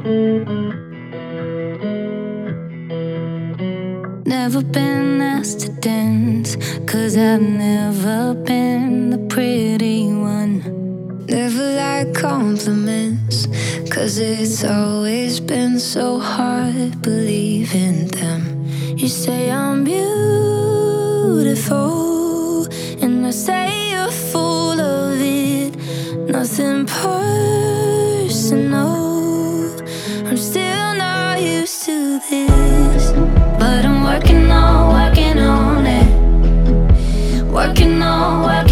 Never been asked to dance, 'cause I've never been the pretty one. Never like compliments, 'cause it's always been so hard believing them. You say I'm beautiful, and I say you're full of it. Nothing personal, I'm still not used to this. But I'm working on it. Working on